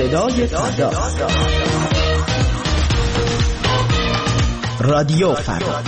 صدای فردا. رادیو فردا.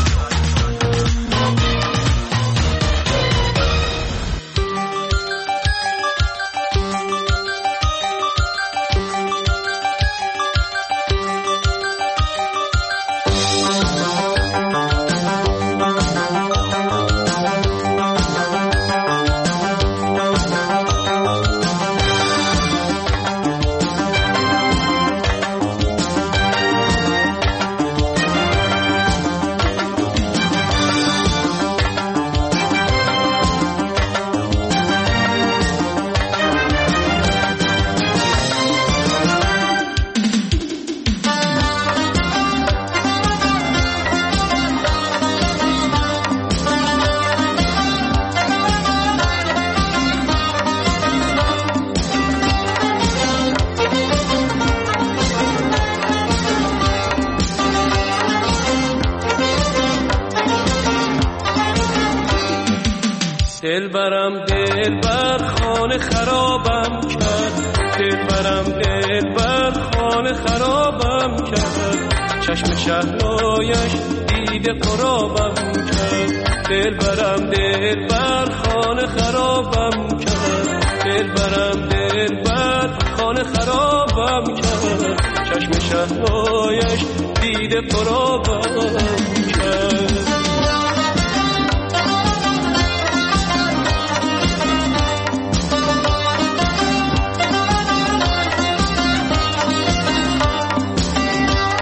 دلبرم دلبر خانه خرابم کرد، دلبرم دلبر خانه خرابم کرد، چشم شهلایش دیده قرابم کرد. دلبرم دلبر خانه خرابم کرد، دلبرم دلبر خانه خرابم کرد، چشم شهلایش دیده قرابم کرد.